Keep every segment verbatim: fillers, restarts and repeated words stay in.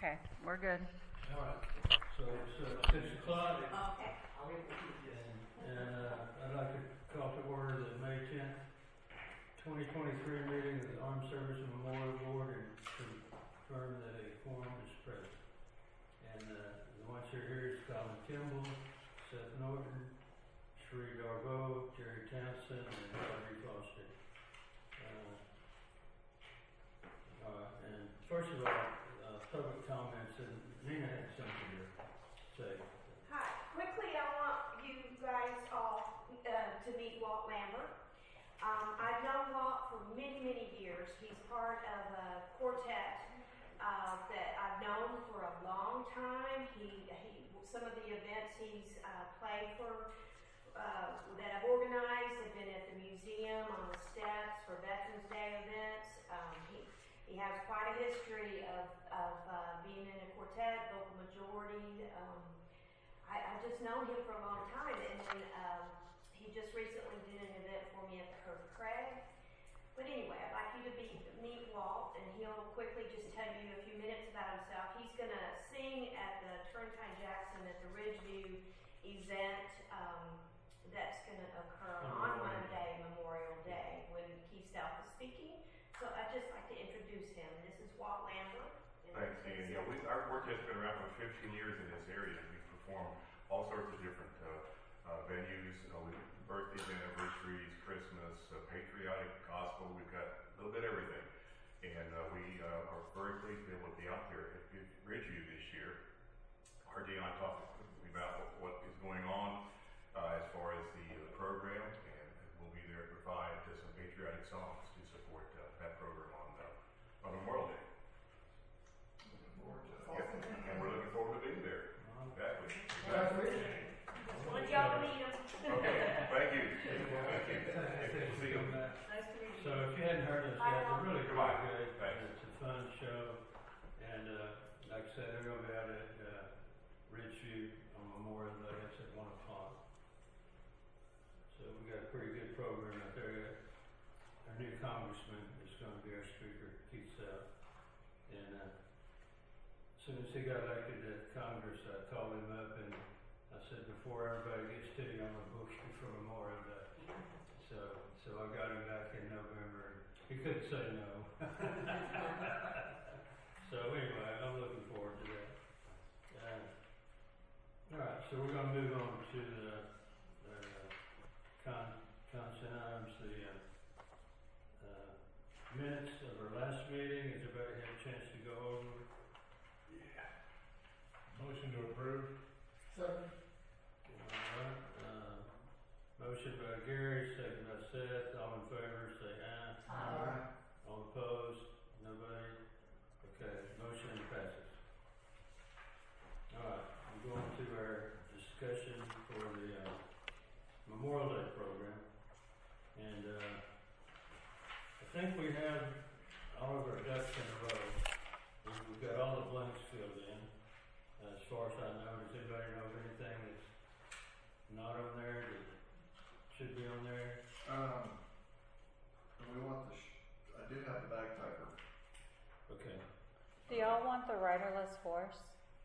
Okay, we're good. All right, so it's uh, six o'clock, Okay. and, and uh, I'd like to call to order the May tenth, twenty twenty-three meeting of the Armed Services Memorial Board and confirm that a quorum is present. And uh, the ones who are here is Colin Kimball, Seth Norton, Sheree Darbo, Jerry Townsend, and Harvey Foster. Uh, uh, and first of all, uh, public comments, and Nina had something to say. Hi. Quickly, I want you guys all uh, to meet Walt Lambert. Um, I've known Walt for many, many years. He's part of a quartet uh, that I've known for a long time. He, he some of the events he's uh, played for uh, that I've organized have been at the museum, on the steps for Veterans Day events. Um, he he has quite a history of of uh, being in a quartet, vocal majority. Um, I, I've just known him for a long time, and then um, he just recently did an event for me at the Herb Craig. But anyway, I'd like you to be, meet Walt, and he'll quickly just tell you a few minutes about himself. He's going to sing at the Turntine Jackson at the Ridgeview event um, that's going to occur on Monday, Memorial Day, when Keith South is speaking. So I'd just like to introduce him. This is Walt Lambert. Thanks, Ian. Yeah, we, our quartet's been around for fifteen years in this area. We've performed all sorts of different uh, uh, venues. Uh, we birthdays, anniversaries, Christmas, uh, patriotic, gospel. We've got a little bit of everything. And uh, we uh, are very pleased to be able to be out there at Ridgeview this year. R J and I talked about what, what is going on uh, as far as the uh, program, and we'll be there to provide uh, some patriotic songs to support uh, that program on, uh, on Memorial Day. Yep. And we're looking forward to being there. Exactly. Exactly. Well, y'all meet him. Okay, thank you. Thank you. Good to see you. Nice to meet you. So if you hadn't heard us yet, they're really Goodbye. quite good. Thanks. It's a fun show, and uh, like I said, they're going to be out at uh, Ridgeview on Memorial Day. That's at one o'clock. So we got a pretty good program out there. Our new congressman is going to be our speaker, Keith South. And uh, as soon as he got elected to Congress, I called him up and I said, before everybody gets to you, I'm going to book you for Memorial Day. So, so I got him back in November. And he couldn't say no. So anyway, I'm looking forward to that. Uh, all right, so we're going to move on to the uh, con consent items, the uh, uh, minutes of our last meeting. Has everybody had a chance to go over? Yeah. Motion to approve. Second. All right. Uh, motion by Gary, second by Seth. All in favor, say aye. Aye. All opposed? Nobody? Okay, motion passes. All right, we're going to our discussion for the uh, Memorial Day program. And uh, I think we have all of our ducks in a row. We've got all the blanks filled in. As far as I know, does anybody know of anything that's not on there that should be on there? Um, and we want the, sh I do have the bagpiper. Okay. Do y'all want the riderless horse?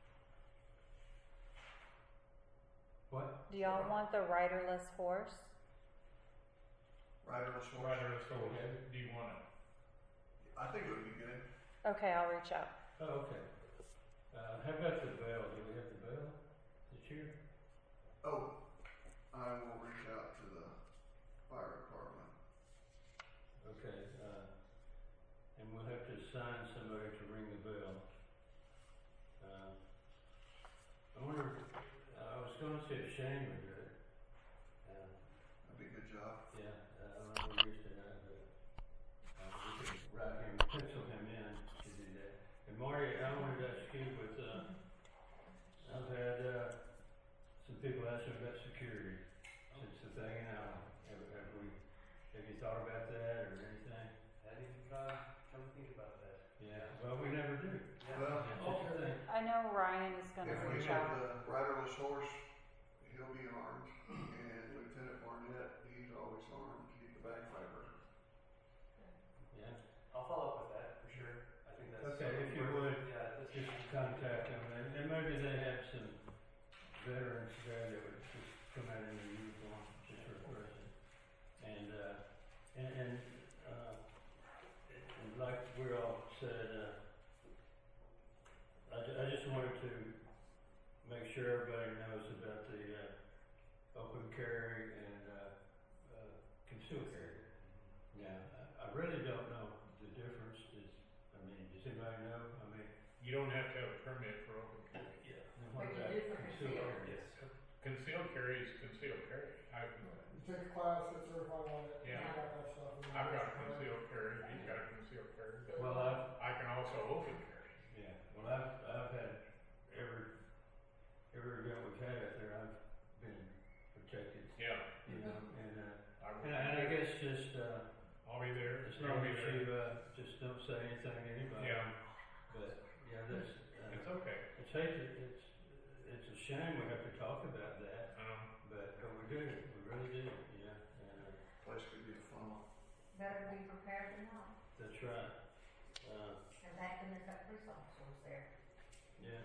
What? Do y'all want the riderless horse? Riderless horse. Riderless horse. Okay. Do you want it? I think it would be good. Okay, I'll reach out. Oh, okay. Uh, how about the bell? Do we have the bell this year? Oh, I will reach out to the fire department. Okay. Uh, and we'll have to assign somebody to ring the bell. Uh, I wonder, uh, I was going to see if Shane would do it. Uh, That'd be a good job. yeah, uh, I don't know if we're used to that, but uh, we could write him, pencil him in to do that. And Marty, I wanted to ask you, with, uh, I've had uh, some people ask me about security since the thing, and uh, have, have we, have you thought about that or anything? I didn't even try come to think about that. Yeah, well, we never do. Well, That's just the thing. I know Ryan is going to if we reach get out. the riderless horse, he'll be armed. And Lieutenant Barnett, he's always armed to keep the bagpiper. Yeah. I'll follow up with that for sure. I think that's Okay, if you would, Yeah, that's just contact I just wanted to make sure everybody knows about the, uh, open carry and, uh, uh, concealed carry. Now, I, I really don't know the difference, is, I mean, does anybody know? I mean, You don't have to have a permit for open carry. yeah. and what But you about do for concealed concealed. carry? Yes. Concealed carry is concealed carry. I, You take a class, get certified on it, you Yeah. got that stuff. and I've got a then- concealed carry, he's got a concealed carry, but Well, I've, I can also open carry. yeah, well, I've, I've had every, every event we've had out there, I've been protected, Yeah. you know, and, uh, I will and I, and I be there. guess just, uh, I'll be there, as you'll long be as there. you, uh, just don't say anything to anybody. Yeah, But, yeah, that's, uh, it's okay. it's hate, to- it's, it's a shame we have to talk about that, Um, but, but we do, we really do, yeah, and, uh, Place could be a funnel. Better be prepared than not, that's right. Uh, and that can have police officers there. yeah.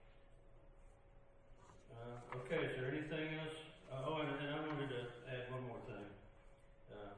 Uh, okay, is there anything else? Uh, oh, and, and I wanted to add one more thing. Uh,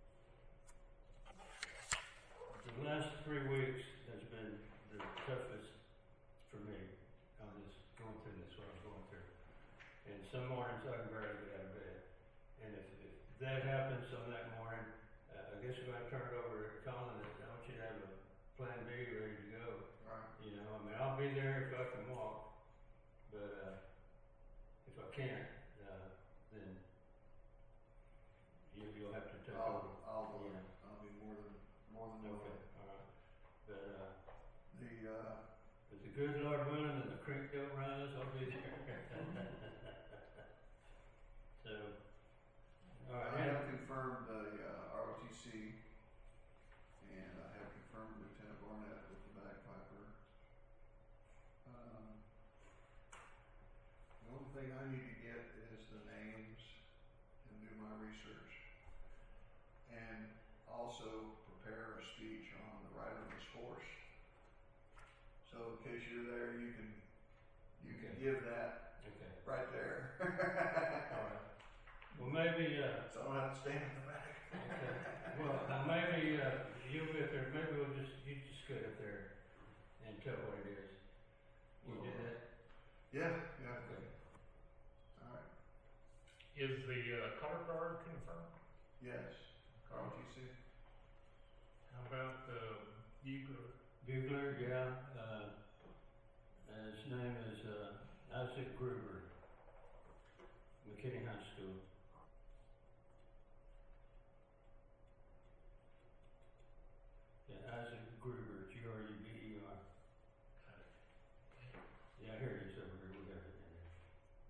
the last three weeks has been the toughest for me on this, going through this, what I was going through. And some mornings I can barely get out of bed. And if, if that happens on that morning, uh, I guess we're gonna turn it over to Colin, and I want you to have a plan B ready to go. Right. You know, I mean, I'll be there if I can walk, but, uh, if I can't, uh, then you, you'll have to take over. I'll, I'll do it. Yeah. I'll be more than, more than Okay, willing. alright. But, uh, The, uh, if the good Lord willing and the creek don't rise, I'll be there. So, alright, I and, have confirmed the, uh, R O T C, and I have confirmed Lieutenant Barnett with the bagpiper. Um, the only thing I need to get is the names and do my research. And also prepare a speech on the riderless horse. So in case you're there, you can, you can Okay. give that okay, right there. alright. Well, maybe, uh, So I don't have to stand in the back. okay. Well, uh, maybe, uh, you'll get there, maybe we'll just, you just get up there and tell what it is. You do that? Yeah, yeah. Okay. All right. is the, uh, color guard confirmed? Yes. R O T C. How about the bugler? Bugler, yeah, uh, and his name is, uh, Isaac Gruber, McKinney High School. Yeah, Isaac Gruber, G R U B E R. Yeah, here it is over here, we got it in there.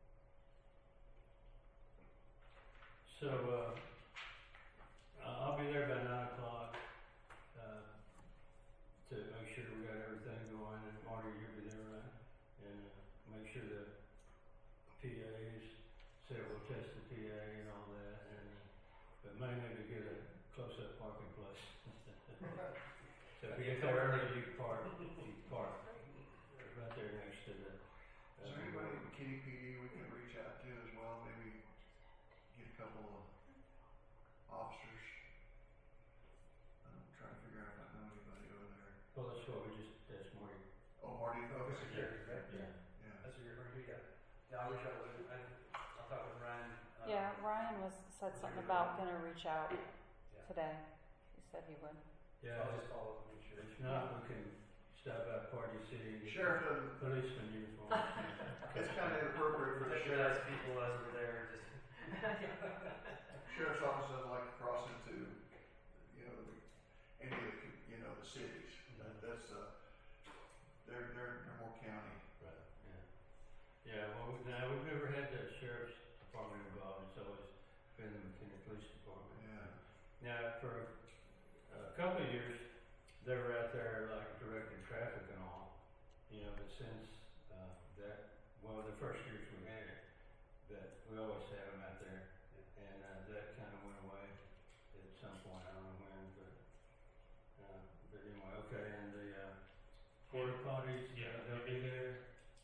So, uh, I- I'll be there by nine o'clock, uh, to make sure we got everything going, and Marty, you'll be there, right? And, uh, make sure the P As, say we'll test the P A and all that, and, uh, but mainly to get a close-up parking place. So if you get there early, you can park, you can park right there next to the. Is there anybody in McKinney P D we can reach out to as well? Maybe get a couple of officers. I'm trying to figure out if I know anybody over there. Well, that's what we just, that's Marty. Oh, Marty, okay. Security, right? Yeah. Yeah. That's what you're referring to, yeah. Yeah, I'll reach out with, I, I'll talk with Ryan. uh, Yeah, Ryan was, said something about gonna reach out Yeah. today. He said he would. So I'll just follow up and make sure. If not, we can stop by Party City and get Sheriff doesn't, policeman uniform. it's kind of inappropriate for the Protect sheriff. those people as we're there, just. Sheriff's office doesn't like to cross into, you know, the, any of the, you know, the cities. That, that's, uh, they're, they're, they're more county. Right, yeah. Yeah, well, we- now, we've never had the sheriff's department involved, it's always been the McKinney Police Department. Yeah. Now, for a couple of years, they were out there like directing traffic and all, you know, but since, uh, that, well, the first years we had it, that we always had them out there, and, uh, that kind of went away at some point, I don't know when, but, uh, but anyway, okay, and the, uh, porta potties, Yeah. uh, they'll be there.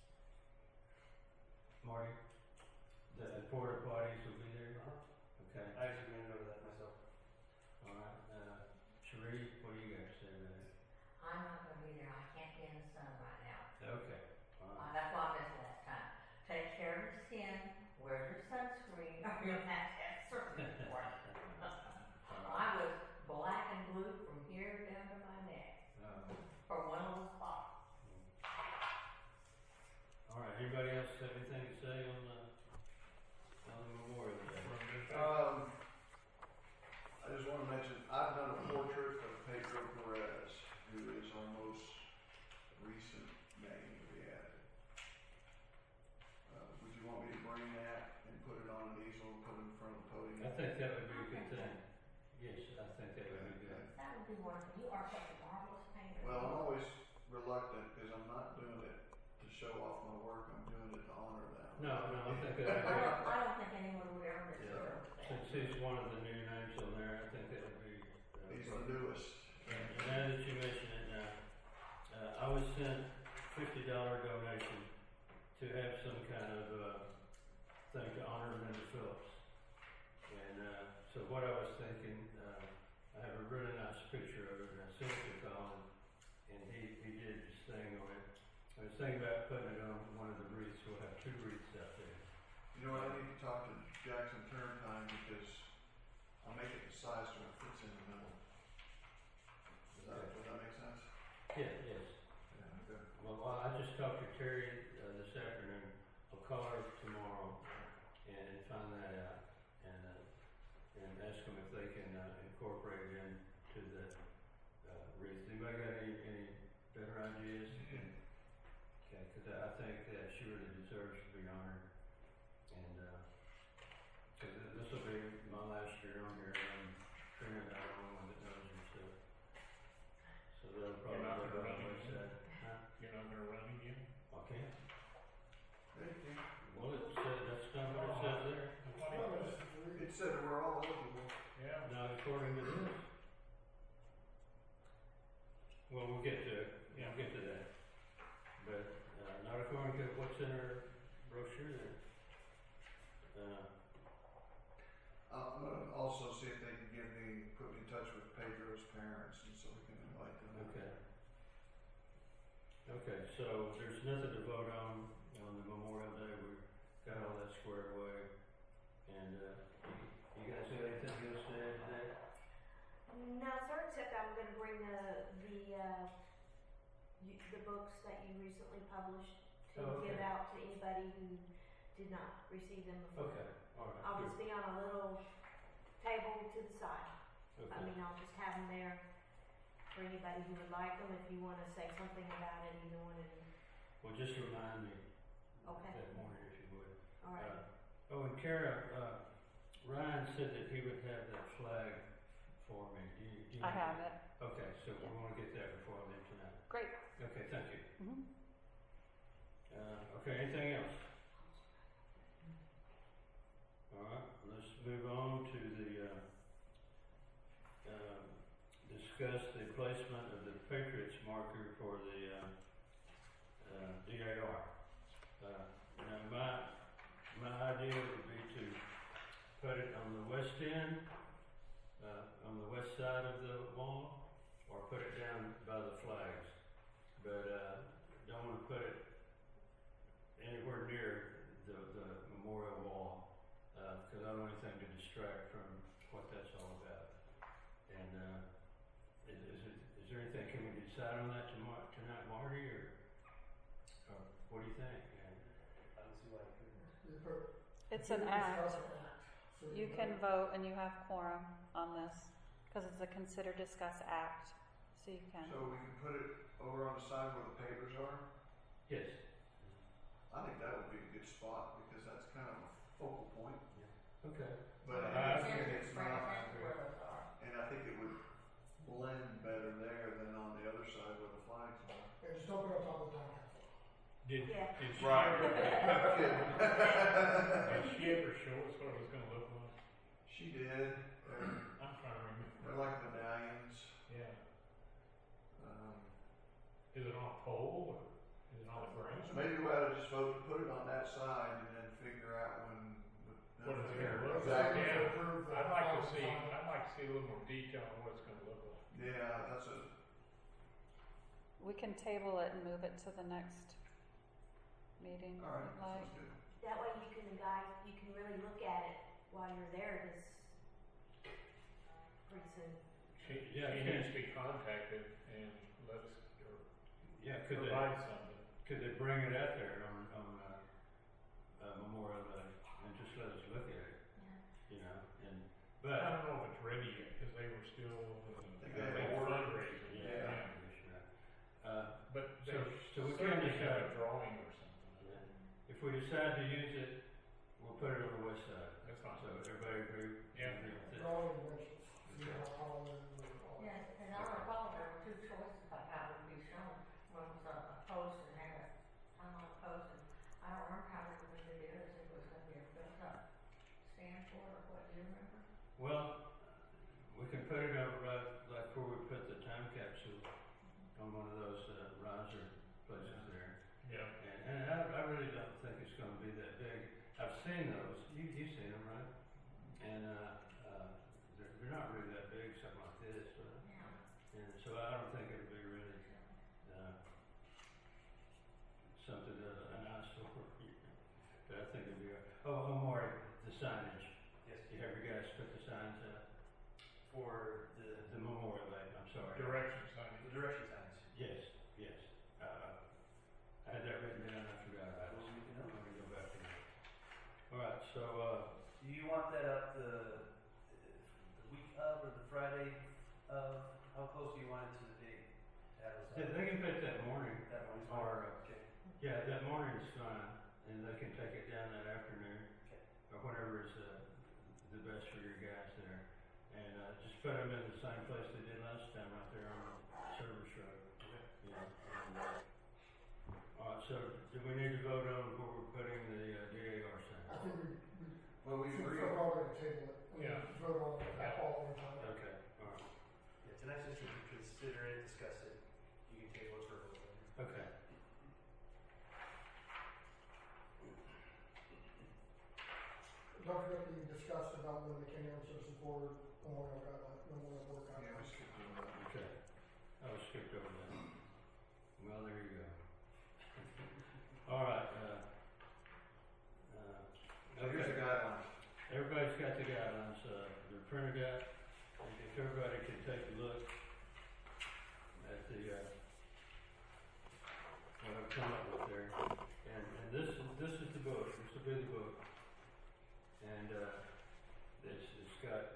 Marty, the porta potties will be there, Uh-huh. okay, I actually ran over that myself. alright, uh, Sheree, what do you got to say about it? I'm not gonna be there, I can't be in the sun right now. Okay, yes, I think that would be good. That would be wonderful. You are such a marvelous painter. Well, I'm always reluctant because I'm not doing it to show off my work. I'm doing it to honor them. No, no, I think I that would don't, I don't think anyone would ever be, misunderstand yeah, that. since he's one of the new names on there, I think that would be. uh, He's the appropriate. newest. And now that you mention it now, uh, I was sent fifty dollar donation to have some kind of, uh, thing to honor Linda Phillips. And, uh, so what I was thinking, uh, I have a really nice picture of it, and I sent it to Colin, and he, he did this thing on it. I was thinking about putting it on one of the wreaths. We'll have two wreaths out there. You know what? I need to talk to Jackson Turntime because I'll make it the size so it fits in the middle. Does that, does that make sense? Yeah, yes. Yeah, okay. Well, I I just talked to Terry uh, this afternoon. I'll call her tomorrow and find that out and uh, and ask them if they can uh, incorporate it into the uh, wreath. Anybody got any, any better ideas? Okay, because I I think that she really deserves to be honored. And because this will be my last year on here, and Trina, the only one that knows her, so so they'll probably You're not look gonna on the run website. Huh? You're not gonna run again? Okay. Thank you. Well, it said, that's not what it says there. It said we're all eligible. Yeah. Not according to this. Well, we'll get to it. Yeah. We'll get to that. But, uh, not according to what's in our brochure there. Uh, I'm gonna also see if they can give me, put me in touch with Pedro's parents and so we can invite them. okay. Okay, so there's nothing to vote on, on the Memorial Day. We got all that squared away. And, uh, you guys have anything else to add to that? No, sir, except I'm gonna bring the, the, uh, you, the books that you recently published to Oh, okay. give out to anybody who did not receive them before. Okay, all right. I'll good. just be on a little table to the side. I Okay. mean, I'll just have them there for anybody who would like them, if you wanna say something about it, you know, and, Well, just remind me okay, that morning if you would. alright. Uh, oh, and Kara, uh, Ryan said that he would have that flag for me. Do you, do you I have it. Okay, so we Yeah. wanna get that before I leave tonight. Great. Okay, thank you. Mhm. Uh, okay, anything else? All right, let's move on to the, uh, um, discuss the placement of the Patriots marker for the, uh, uh, D A R. Uh, now my, my idea would be to put it on the west end, uh, on the west side of the wall, or put it down by the flags. But, uh, don't wanna put it anywhere near the, the memorial wall, uh, cause I don't want anything to distract from what that's all about. And, uh, is, is it, is there anything, can we decide on that tomorrow, tonight, Marty, or, or what do you think? And, I don't see why you couldn't. You put- It's you an can act. discuss an act. So You can vote and you have quorum on this, cause it's a consider discuss act, so you can. So we can put it over on the side where the papers are. yes, I think that would be a good spot because that's kind of a focal point. okay. But Uh, I I think There's it's right not, next to where those are. and I think it would blend better there than on the other side where the flags are. Yeah, just don't put it on top of the town council. Did, Yeah. did she Right. ever, did she ever show us what it was gonna look like? She did. They're, I'm trying to remember. they're like medallions. Yeah. Um, Is it on a pole or is it on the ground? so maybe we ought to just vote to put it on that side and then figure out when. the- What is it gonna look like? Exactly. Yeah. Approve the I'd like to flag see, sign. I'd like to see a little more detail on what it's gonna look like. Yeah, that's a, We can table it and move it to the next meeting, if all right, you'd that like. sounds good. That way you can, guys, you can really look at it while you're there this, pretty soon. She, Yeah, she yeah. needs to be contacted and let us, or Yeah, could they, provide something. could they bring it out there on, on, uh, uh, Memorial Day and just let us look at it, Yeah. you know, and, I but. don't know if it's ready yet, cause they were still, They uh, got big order. fundraiser. Yeah. Uh, But So- they so we can certainly decide. have a drawing or something. yeah. If we decide to use it, we'll put it on the west side. That's fine. So everybody agree? Yeah. agree with that? Drawing dimensions. you know, Holland and all that. Yes, and I recall there were two choices about how it would be shown. One was a, a post and had a time on a post, and I don't remember how they were going to do it, if it was going to be a built up stand for it, or what, do you remember? Well, we can put it over right, like where we put the time capsule on one of those uh, riser places there. Yeah. And, and I, I really don't think it's gonna be that big. I've seen those, you, you've seen them, right? And, uh, uh, they're, they're not really that big, something like this, but, Yeah. and so I don't think it'll be really, uh, something that, an eyesore, but I think it'll be, oh, oh, Maury, the signage. Yes. You have your guys put the signs up? For the, The Memorial Day, I'm sorry. Direction sign. the direction signs. Yes, yes. Uh, I had that written down, I forgot about it. Well, we can I'm know. gonna go back to that. All right, so, uh, Do you want that up the, the week of or the Friday of? How close do you want it to the date? That was they, they can put that morning, That one is fine. or, uh, Okay. yeah, that morning's fine, and they can take it down that afternoon, Okay. or whatever is, uh, the best for your guys there. And, uh, just put them in the same place they did last time, right there on the service road. Okay. Yeah, and, uh, all right, so do we need to vote on where we're putting the, uh, D A R sign? I think we, we, Well, we since agree. we're probably gonna table it, and Yeah. just vote on it at all in time. Okay, all right, Yeah, tonight's just to consider it, discuss it. You can table it for a vote later. okay. Don't forget we discussed about when the Kenyon Citizen Board Memorial Guideline, Memorial Board Yeah, we Guidelines. skipped over that. Okay, I was skipped over that. Well, there you go. All right, uh, uh, So here's the guidelines. everybody's got the guidelines, uh, they're printed out. If everybody can take a look at the, uh, what I've come up with there. And, and this is, this is the book, this will be the book. And, uh, it's, it's got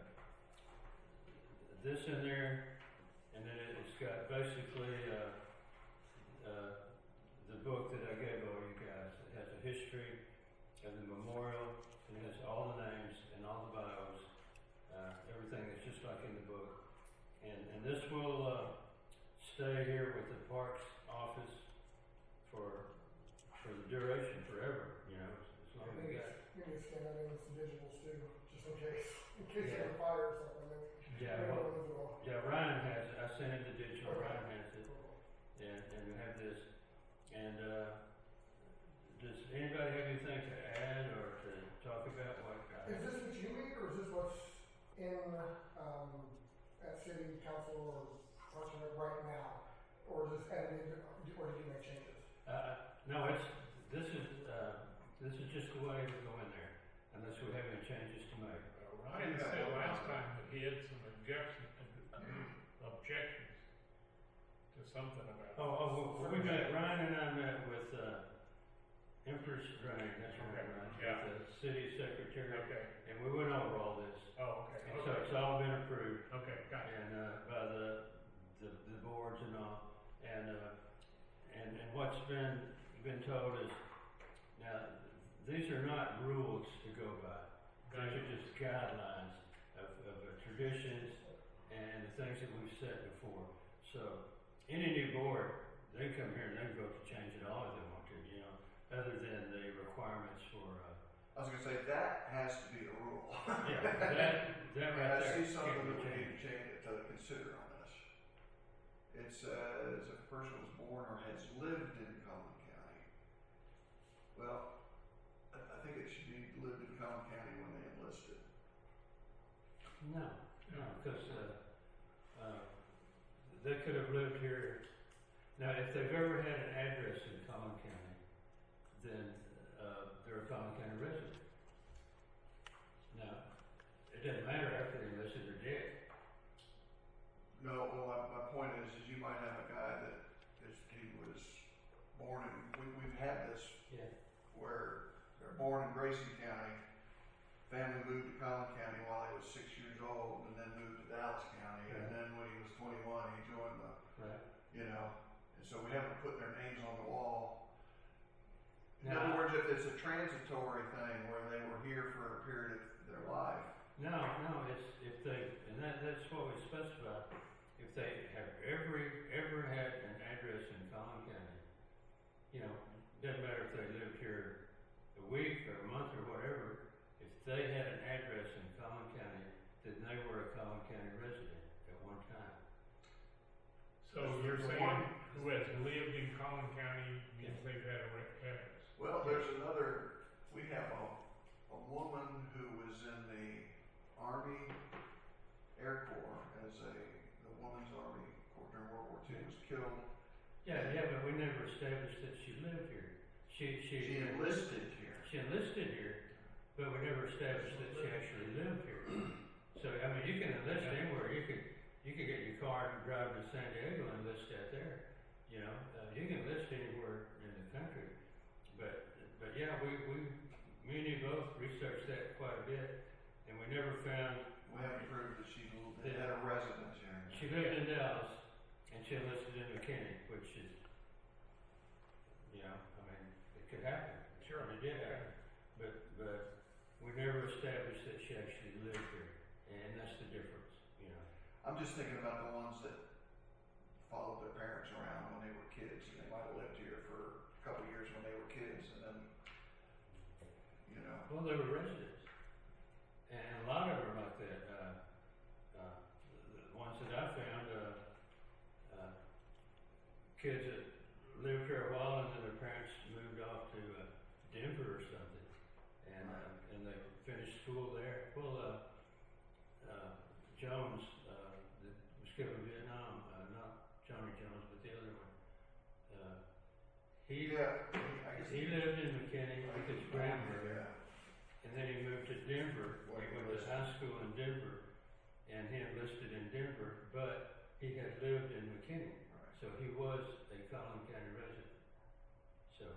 this in there, and then it- it's got basically, uh, uh, the book that I gave all you guys. It has a history of the memorial, and it has all the names and all the bios, uh, everything that's just like in the book. And, and this will, uh, stay here with the Parks office for, for the duration, forever, you know, as as long as we got. We need to scan that in with some digitals too, just in case, in case Yeah. there's a fire or something, then Yeah, we well, don't lose it all. yeah, Ryan has it. I sent him the digital, Ryan has it. And, and we have this, and, uh, does anybody have anything to add or to talk about what, uh, Is this what you read, or is this what's in, um, at city council or Parks and Rec right now? Or is this edited, or did you make changes? uh, no, it's, this is, uh, this is just the way we go in there, unless we have any changes to make. Uh, Ryan said last time that he had some objections, objections to something about. Oh, oh, well, we met, Ryan and I met with, uh, Empress Drain, that's right, Okay, Ryan, yeah. with the city secretary, Okay, and we went over all this. oh, okay, And so okay, it's all been approved. okay, got it. And, uh, by the, the, the boards and all, and, uh, and, and what's been, been told is, now, these are not rules to go by. These are just guidelines of, of uh, traditions and the things that we've said before. So, any new board, they come here and they vote to change it all if they want to, you know, other than the requirements for, uh, I was gonna say, that has to be a rule. yeah, that, that And right I there see can't something be that we need changed. to change, to consider on this. It says, if a person was born or has lived in Collin County. Well, I, I think it should be lived in Collin County when they enlisted. No, no, because, uh, uh, they could have lived here. Now, if they've ever had an address in Collin County, then, uh, they're a Collin County resident. Now, it doesn't matter after they enlisted or dead. No, well, my, my point is, is you might have a guy that is, he was born in, we, we've had this Yeah. where they're born in Grayson County, family moved to Collin County while he was six years old, and then moved to Dallas County, and Right. then when he was twenty-one, he joined the, Right. you know, and so we haven't put their names on the wall. In Now- other words, if it's a transitory thing where they were here for a period of their life, No, no, it's, if they, and that, that's what we specify. If they have every, ever had an address in Collin County, you know, doesn't matter if they lived here a week or a month or whatever, if they had an address in Collin County, then they were a Collin County resident at one time. So you're saying who has lived in Collin County means they've had a re- address? Well, there's another, we have a, a woman who was in the Army Air Corps as a, the Women's Army Corps during World War Two, was killed. Yeah, yeah, but we never established that she lived here. She, she. She enlisted here. She enlisted here, but we never established that she actually lived here. So, I mean, you can enlist anywhere. You could, you could get your car and drive to San Diego and enlist out there. You know, uh, you can enlist anywhere in the country. But, but yeah, we, we, me and you both researched that quite a bit, and we never found. We haven't proved that she had a residence here. She lived in Dallas, and she enlisted in McKinney, which is, you know, I mean, it could happen. Sure. And it did happen. But, but we never established that she actually lived here, and that's the difference, you know. I'm just thinking about the ones that followed their parents around when they were kids, and they might have lived here for a couple of years when they were kids, and then, you know. Well, they were residents, and a lot of them are like that. Uh, uh, the, the ones that I found, uh, uh, kids that lived here a while, and then their parents moved off to uh, Denver or something, and uh, and they finished school there. Well, uh, uh, Jones, uh, that was killed in Vietnam, uh, not Johnny Jones, but the other one. Uh, he Yeah, I guess he lived in McKinney with his grandmother. Yeah. And then he moved to Denver, where he went to high school in Denver, and he enlisted in Denver, but he had lived in McKinney, Right. so he was a Collin County resident. So,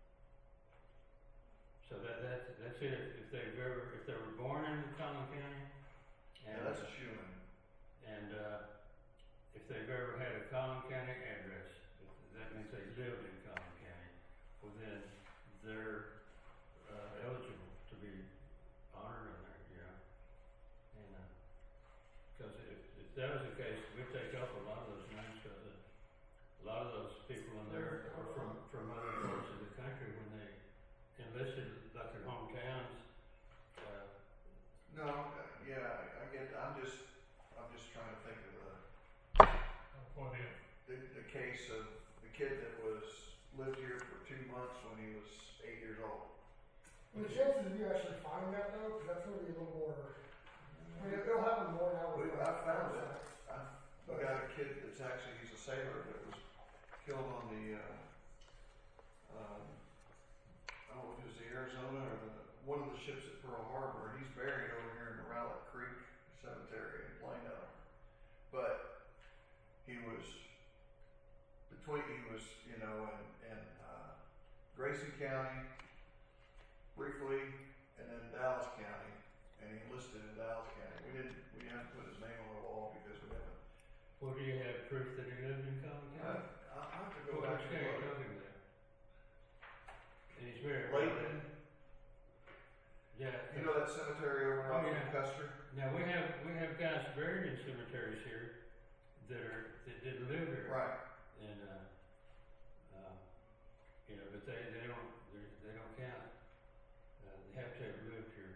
so that, that's, that's it, if they've ever, if they were born in Collin County, and, Yeah, that's a shoo-in. and, uh, if they've ever had a Collin County address, if that means they lived in Collin County, well then, they're, uh, eligible to be honored in there, you know. And, uh 'cause if, if that was the case, we'd take off a lot of those names, cause uh, a lot of those people in there are from, from other parts of the country when they enlisted, like their hometowns. Uh, No, uh, yeah, I, I get, I'm just, I'm just trying to think of the, What if? the, the case of the kid that was, lived here for two months when he was eight years old. And the chances of you actually finding that though, because that's going to be a little more. I mean, it'll happen more now. We, with I found it. sites. I've got a kid that's actually, he's a sailor that was killed on the, uh, um, I don't know if it was the Arizona or the, one of the ships at Pearl Harbor, and he's buried over here in the Rowlett Creek Cemetery in Plano. But he was, between, he was, you know, in, in, uh, Grayson County, briefly, and then Dallas County, and he enlisted in Dallas County. We didn't, we haven't put his name on the wall because we haven't. well, do you have proof that he lived in Collin I, County? I'll have to go Well, back which and county look. took him there? And he's buried. Layton, Yeah. you know that cemetery over Oh, off yeah. of Custer? Now, we have, we have guys buried in cemeteries here that are, that didn't live here. Right. And, uh, uh, you know, but they, they don't, they, they don't count. Uh, they have to have lived here.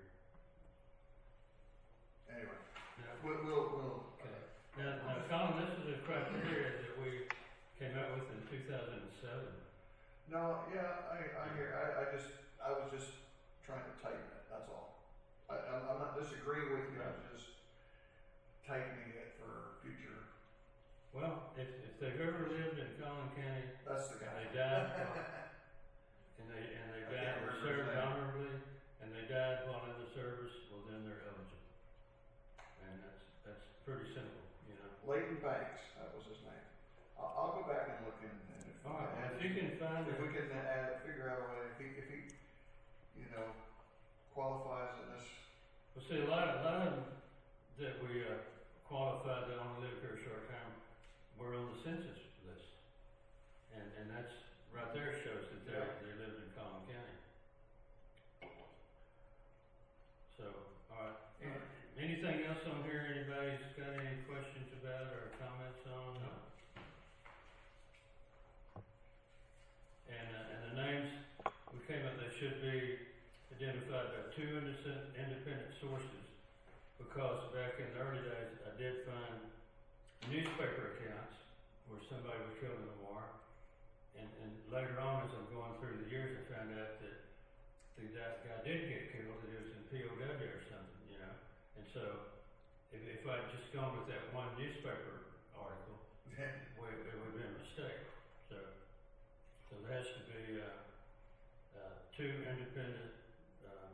Anyway, Now, we'll, we'll, we'll, okay. Now, now, Colin, this is a criteria that we came out with in two thousand seven. no, yeah, I, I hear, I, I just, I was just trying to tighten it, that's all. I, I'm, I'm not disagreeing with you, I'm just tightening it for future, Well, if, if they've ever lived in Collin County, that's the and guy. they died, and they, and they I died, can't and remember his served name. honorably, and they died while in the service, well, then they're eligible. And that's, that's pretty simple, you know. Leighton Banks, that was his name. I'll, I'll go back and look in, and if, All right, and if you can find if it, we can add, figure out a way, if he, if he, you know, qualifies in this, well, see, a lot, a lot of them that we, uh, qualified that only live here a short time were on the census list. And, and that's, right there shows that they, Yeah. they lived in Collin County. So, all right, anything else on here, anybody's got should be identified by two independent, independent sources, because back in the early days, I did find newspaper accounts where somebody was killed in the war, and, and later on, as I'm going through the years, I found out that the that guy didn't get killed, that he was in P O W or something, you know, and so if, if I'd just gone with that one newspaper article, well, it would have been a mistake. So, so there has to be uh, uh, two independent uh,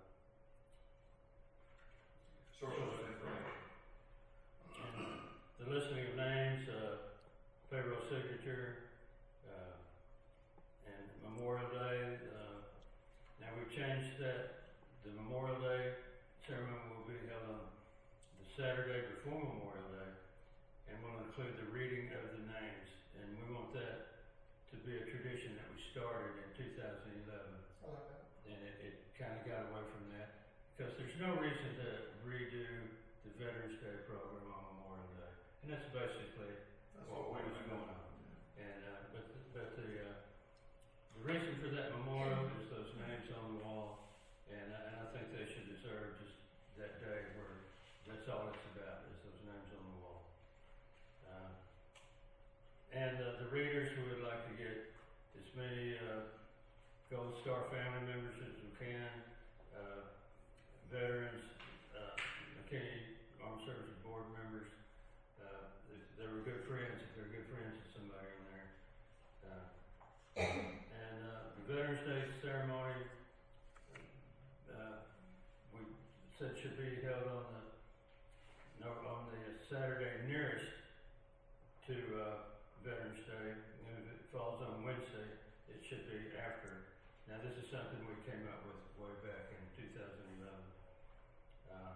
Sources of information. and the listing of names, uh, payroll signature, uh, and Memorial Day. Uh, now we've changed that. The Memorial Day ceremony will be held on the Saturday before Memorial Day, and we'll include the reading of the names. And we want that to be a tradition that we started in two thousand eleven. I like that. And it, it kind of got away from that, because there's no reason to redo the Veterans Day program on Memorial Day. And that's basically That's what, what what we was went going on. on. And, uh, but, the- but the, uh, the reason for that memorial is those names on the wall, and, I- and I think they should deserve just that day where that's all it's about, is those names on the wall. Uh, and uh, the readers who would like to get as many uh, Gold Star family members as we can, uh, veterans, uh, McKinney Armed Services Board members. Uh, if they were good friends, if they're good friends with somebody in there. Uh, and uh, the Veterans Day ceremony, uh, we said should be held on the no, on the Saturday nearest to uh, Veterans Day. And if it falls on Wednesday, it should be after. Now, this is something we came up with way back in two thousand eleven. Uh,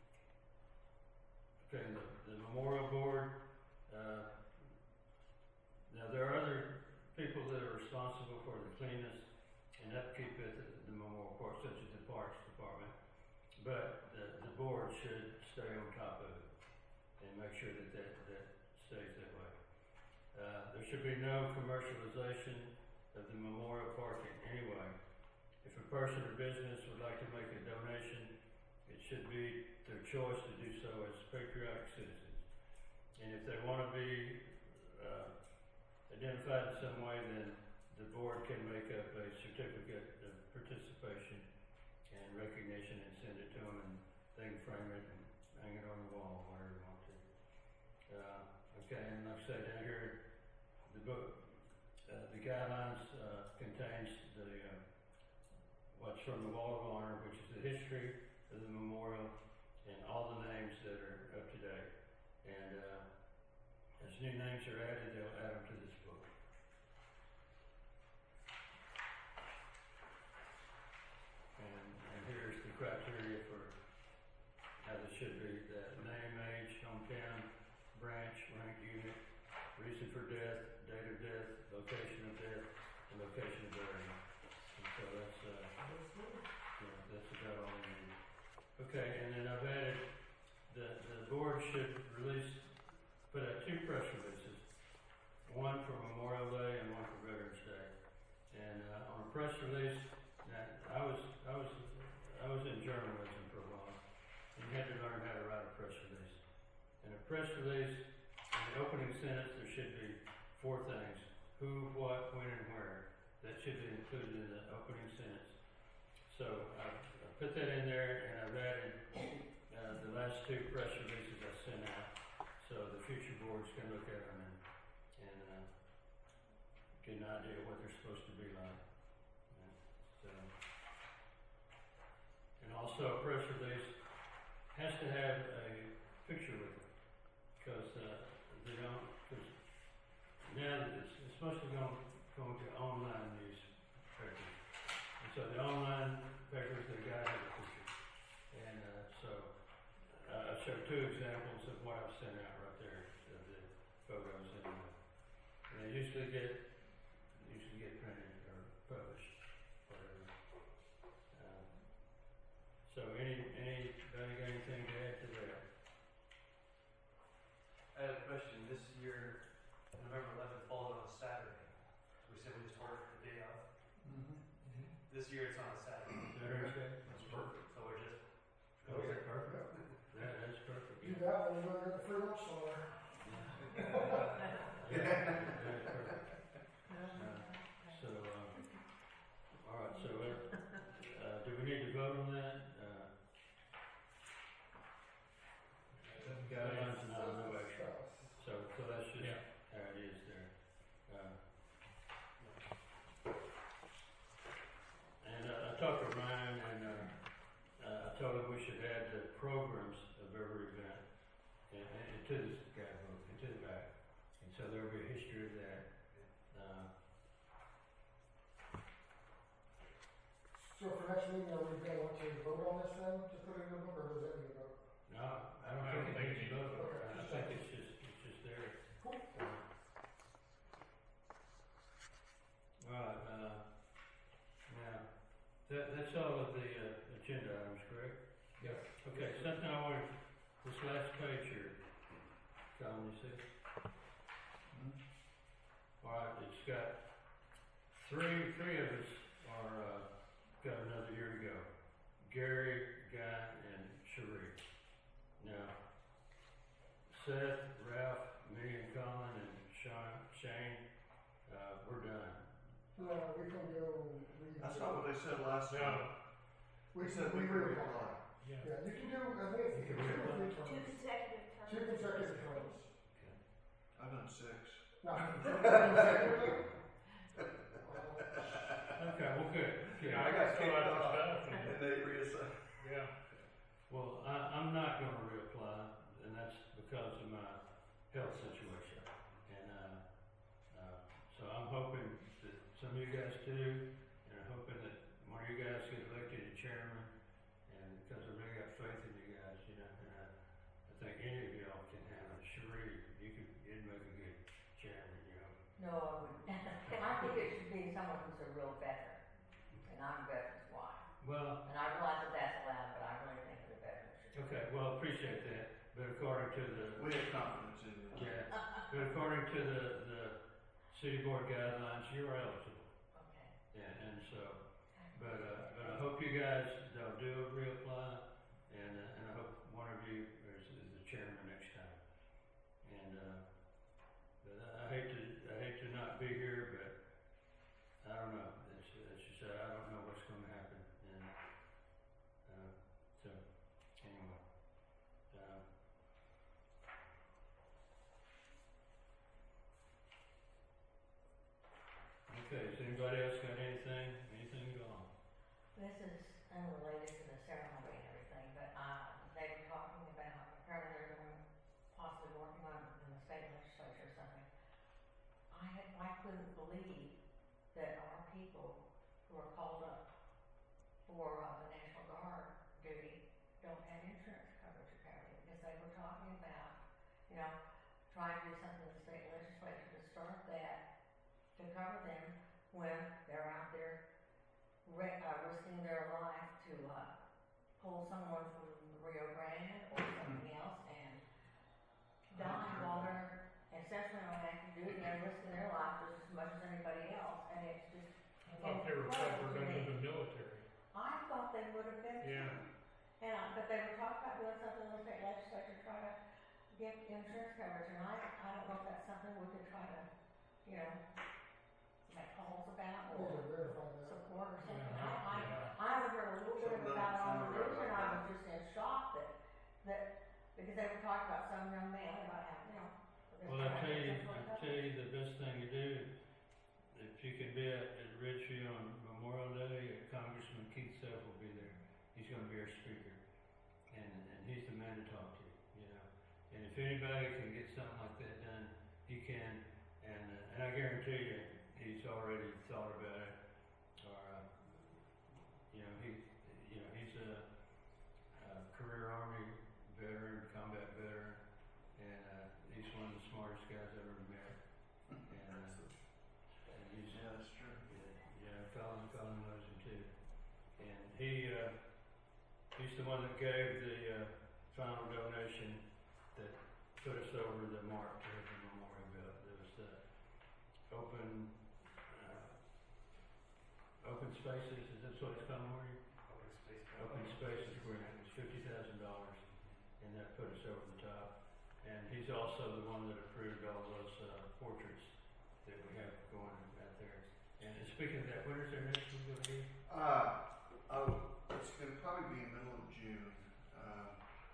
okay, the, the Memorial Board. Uh, now, there are other people that are responsible for the cleanliness and upkeep at the, the Memorial Park, such as the Parks Department. But the, the board should stay on top of it and make sure that that, that stays that way. Uh, there should be no commercialization of the Memorial Park in any way. If a person or business would like to make a donation, it should be their choice to do so as patriotic citizens. And if they want to be uh, identified in some way, then the board can make up a certificate of participation and recognition and send it to them, and they can frame it and hang it on the wall, whatever they want to. Uh, okay, and like I said, down here, the book, uh, the guidelines uh, contains the uh, what's from the Wall of Honor, which is the history of the memorial and all the names that are up to date. And uh, as new names are added, they'll add them to this book. And, and here's the criteria for how this should be: the name, age, hometown, branch, rank, unit, reason for death, date of death, location of death, and location of burial. And so that's uh, yeah, that's about all we need. Okay, and then I've added the the board should release, put out two press releases, one for Memorial Day and one for Veterans Day. And uh, on a press release, now, I was I was I was in journalism for a while, and you had to learn how to write a press release. In a press release, in the opening sentence, there should be four things: who, what, when, and where. That should be included in the opening sentence. So I've, I put that in there, and I've added uh, the last two press releases I sent out, so the future boards can look at them and, and uh, get an idea of what they're supposed to be like. Yeah, so, and also, a press release has to have a picture with it, because uh, they don't. Cause now that it's, it's mostly going going to online newspapers, and so the online papers they got to have a picture. And uh, so uh, I showed two examples of what I've sent out right there of the photos, and, uh, and they usually get usually get printed or published, whatever. Uh, so any anybody got anything to add to that? I had a question. This year, November eleventh falls on a Saturday. We said we just work the day off. Mm-hmm. This year it's on a Saturday, Thursday? That's perfect. so we're just. Okay, perfect. That, that's perfect. Do that when you're at the free lunch somewhere. Yeah, that's perfect. Uh, So, um, all right, so, uh, uh, do we need to vote on that? Uh, Guidelines and not no action. So, so that's just Yeah. how it is there. Uh, And uh, I talked to Ryan and, uh, uh, I told him we should add the programs of every event and, and to this guidebook, and to the back. And so there'll be a history of that. Uh, So for next meeting, are we gonna want to vote on this then, to put it in the book, or does that need a vote? No, I don't I think don't it think needs it to needs- vote. okay, I just think checking. it's just, it's just there. Cool. Uh, Right, uh, now, that, that's all of the, uh, agenda items, correct? Yes. Okay, something I wanted, this last page here, Colin, you see? All right, it's got three, three of us are, uh, got another year to go. Gary, Guy, and Cherie. Now, Seth, Ralph, me and Colin, and Sean, Shane, uh, we're done. No, we can go, we. That's not what they said last No, time. We They said we could reapply. yeah. Yeah, you can do, I think it's You can two or reapply. three Two terms. consecutive terms. Two consecutive terms. I've done six. No, consecutively? Okay, well, good, good. Yeah, I got some other stuff. And and- they reassess. Yeah. Well, I, I'm not gonna reapply, and that's because of my health situation. And, uh, uh, so I'm hoping that some of you guys do, and I'm hoping that one of you guys get elected as chairman, and because I really got faith in you guys, you know, and I, I think any of y'all can handle it. Cherie, you could, you'd make a good chairman, you know. No, I wouldn't. I think it should be someone who's a real veteran, and I'm a veteran's wife. Well, And I realize that that's allowed, but I really think that a veteran should. okay, well, appreciate that, but according to the, We have confidence in you. yeah, but according to the, the city board guidelines, you're eligible. Okay. And, and so, but, uh, but I hope you guys, they'll do a reapply, and, uh, and I hope one of you is, is the chairman next time. And, uh, but I I hate to, I hate to not be here, but I don't know, as, as you said, I don't know what's gonna happen, and, uh, so, anyway. Uh, Okay, has anybody else got anything, anything at all? This is unrelated to the ceremony and everything, but, uh, they were talking about, apparently they're going, possibly working on it in the state legislature or something. I had, I couldn't believe that our people who are called up for, uh, the National Guard duty don't have insurance coverage apparently, because they were talking about, you know, trying to do something in the state legislature to start that, to cover them when they're out there ri- uh, risking their life to, uh, pull someone from the Rio Grande or something else and die while they're essentially on active duty and risking their life just as much as anybody else, and it's just I thought they were incredible covered to me. under the military. I thought they would have been. Yeah. And, uh, but they were talking about doing something in the state legislature, try to get insurance coverage, and I, I don't know if that's something we could try to, you know, make calls about We or can verify that. support or something. Yeah, I, I, yeah. I only heard a little bit Something about it on the doesn't news, sound and right I about was just in shock that, that, because they were talking about some young man about how, you know. they're Well, I trying to tell you, get some I sort of tell you, the best thing to do, if you can be at, at Ridgeview on Memorial Day, Congressman Keith Self will be there. He's gonna be our speaker, and, and he's the man to talk to, you know. And if anybody can get something like that done, he can, and, uh, and I guarantee you, he's already thought about it, or, uh, you know, he, you know, he's a, a career Army veteran, combat veteran, and, uh, he's one of the smartest guys I've ever met. And, uh, and he's, Yeah, that's true. yeah, yeah, Colin, Colin knows him too. And he, uh, he's the one that gave the, uh, final donation that put us over the mark to the memorial belt. It was the open, uh, open Spaces, is that what it's called, Marty? Open space. Open Spaces grant was fifty thousand dollars, and that put us over the top. And he's also the one that approved all those uh, portraits that we have going out there. And speaking of that, when is their next one going to be? Uh, oh, it's gonna probably be in the middle of June. Uh,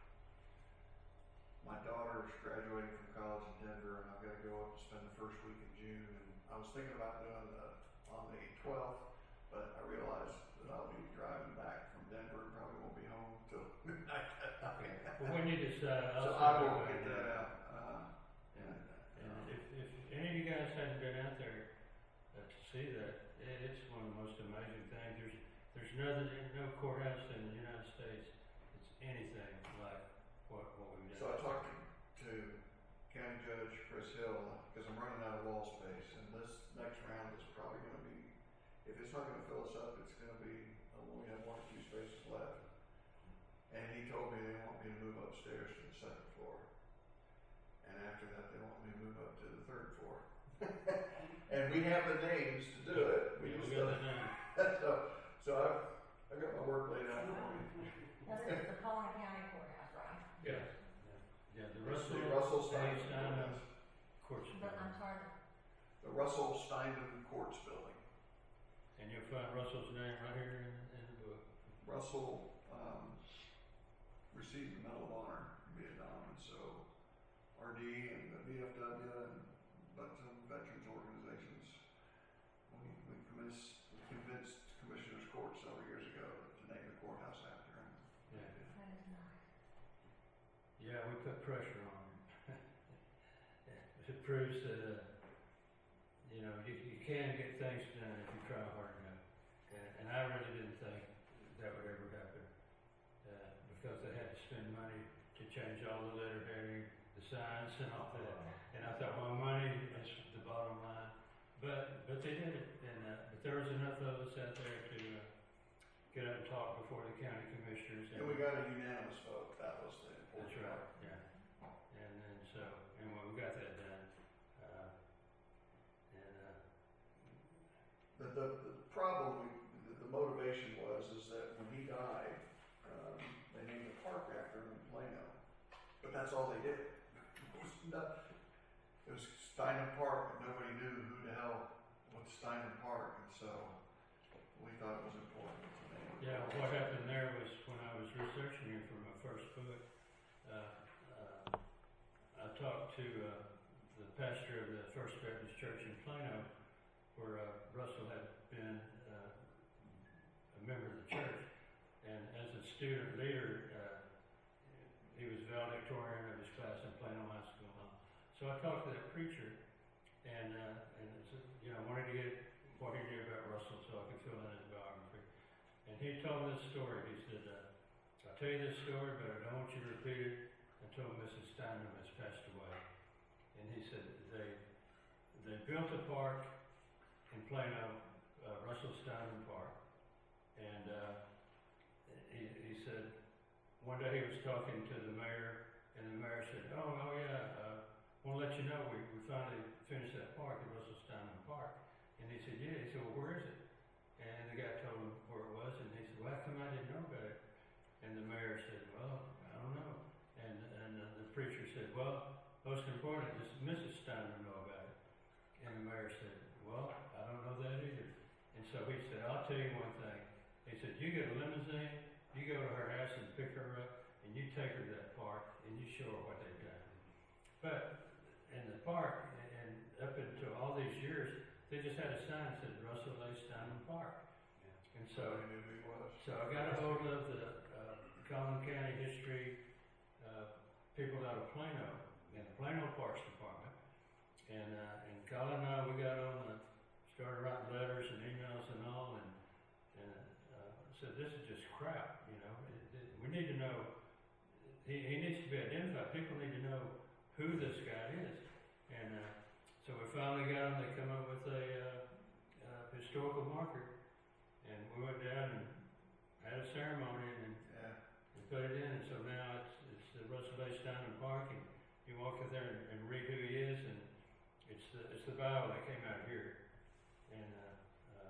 my daughter's graduating from college in Denver, and I've got to go up and spend the first week in June. And I was thinking about doing the on the twelfth, but I realized that I'll be driving back from Denver and probably won't be home till midnight that night. Well, when you decide, I'll So send I will everybody get that down. out. Uh, And, and, and uh, if, if any of you guys hadn't been out there uh, to see that, it, it's one of the most amazing things. There's there's no no courthouse in the United States that's anything like what what we've So I done. talked to, to County Judge Chris Hill, because I'm running out of wall space, and this next round is probably gonna be, if it's not gonna fill us up, it's gonna be, uh, we have one or two spaces left. And he told me they want me to move upstairs to the second floor. And after that, they want me to move up to the third floor. And we have the names to do it, we Yeah, just we got don't. that name. So, so I've, I got my work laid out for me. That's the Collin County Courthouse, right? Yeah, yeah. The It's Russell the Russell A. Steinman Steinman Courthouse. Courts. But I'm sorry, The Russell Steinman Courts Building. And you'll find Russell's name right here in, in the book. Russell um, received the Medal of Honor in Vietnam, and so R D and the V F W and but some veterans organizations, we, we convinced, we convinced Commissioners Court several years ago to name the courthouse after him. Yeah. that is nice. Yeah, we put pressure on him. It proves that, uh, you know, you, you can get things done if you try hard enough. And, and I really didn't think that would ever happen, uh, because they had to spend money to change all the letterheading, the signs and all that. And I thought, well, money is the bottom line. But, but they did it. And, uh, but there was enough of us out there to, uh, get up and talk before the county commissioners. And we got a unanimous vote. That was the important That's right, part. yeah. And then so, anyway, we got that done. Uh, and, uh, The, the, the problem, we, the, the motivation was, is that when he died, um, they named a park after him in Plano. But that's all they did. It was not, it was Steinman Park, but nobody knew who the hell was Steinman Park, and so we thought it was important to name it. yeah, what happened there was when I was researching it for my first book, uh, uh, I talked to, uh, the pastor of the First Baptist Church in Plano, where, uh, Russell had been, uh, a member of the church. And as a student leader, uh, he was valedictorian of his class in Plano High School. So I talked to that preacher, and, uh, and it's, you know, I wanted to get what he knew about Russell so I could fill in his biography. And he told me this story. He said, uh, I'll tell you this story, but I don't want you to repeat it until Missus Steinman has passed away. And he said they, they built a park in Plano, uh, Russell Steinman Park. And, uh, he, he said, one day he was talking to the mayor, and the mayor said, oh, oh yeah, uh, I want to let you know we, we finally finished that park at Russell Steinman Park. And he said, yeah. He said, well, where is it? And the guy told him where it was, and he said, well, how come I didn't know about it? And the mayor said, well, I don't know. And, and uh, the preacher said, well, most important, does Missus Steinman know about it? And the mayor said, well, I don't know that either. And so he said, I'll tell you one thing. He said, you get a limousine, you go to her house and pick her up, and you take her to that park, and you show her what they've done. But in the park, and up until all these years, they just had a sign that said Russell A. Steinman Park. And so, Nobody knew who he was. so I got a hold of the uh, Collin County History uh, people out of Plano, in the Plano Parks Department. And, uh, and Colin and I, we got on the, started writing letters and emails and all, and, and uh, said, this is just crap, you know. It, it, we need to know, he, he needs to be identified. People need to know who this guy is. And uh, so we finally got them, they come up with a uh, uh, historical marker, and we went down and had a ceremony and, Yeah. and put it in, and so now it's, it's the Russell A. Steinman Park, and you walk in there and, and read who he is, and it's the, it's the Bible that came out here. And, uh, uh, but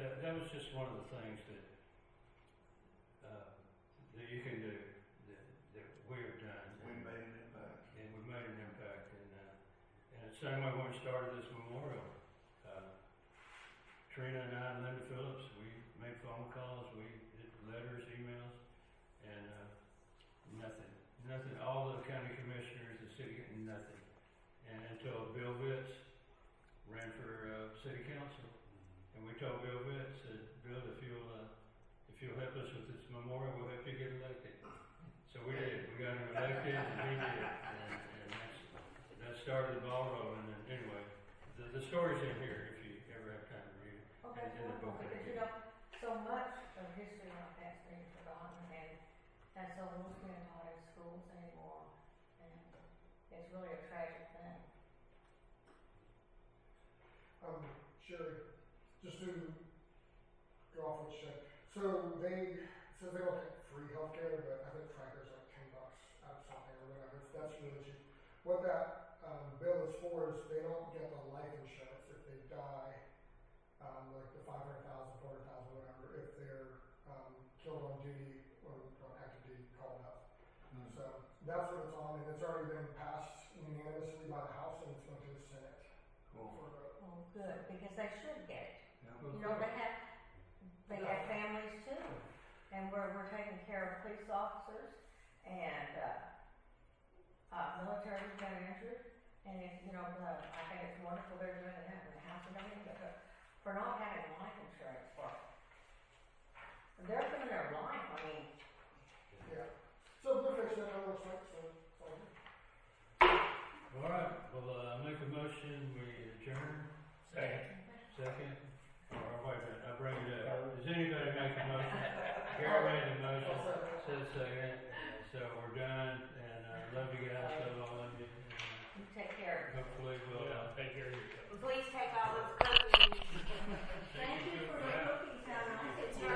that, that was just one of the things that, uh, that you can do, that, that we've done. We made an impact. And we made an impact, and, uh, and the same way when we started this memorial, uh, Trina and I and Linda Phillips, we made phone calls, we did letters, emails, and, uh, nothing, nothing, all the county commissioners, the city, nothing. And until Bill Vitz ran for, uh, city council, and we told Bill Vitz, that, Bill, if you'll, uh, if you'll help us with this memorial, we'll help you get elected. So we did, we got him elected, and he did, and, and that's, that started the ball rolling, and anyway, the, the story's in here, if you ever have time to read it. Oh, that's in the book wonderful, that because I you gave. know, so much of history like that's being forgotten, and, and so what's being taught in schools anymore, and it's really a tragic thing. Um, Sherry, just to go off what you said, so they, so they don't get free healthcare, but I think Franker's like ten bucks out of something or whatever, that's really cheap. What that, um, bill is for is they don't get the life insurance if they die, um, like the five hundred thousand, four hundred thousand, whatever, if they're, um, killed on duty or on active duty called up. Mm. So that's what it's on, and it's already been passed unanimously by the House and it's going to the Senate Cool. for a vote. Oh, good, because they should get it. Yeah. You know, they have, they have families too, and we're, we're taking care of police officers and, uh, uh, military who's been injured, and it's, you know, the, I think it's wonderful they're doing it in the house and everything, but for- for not having life insurance for, they're putting their life, I mean, Yeah. So they're fixing it, it looks like, so it's all good. All right, well, uh, I make a motion, we adjourn, Second. second, or wait a minute, I'll bring it up. Does anybody make a motion? Gary made a motion,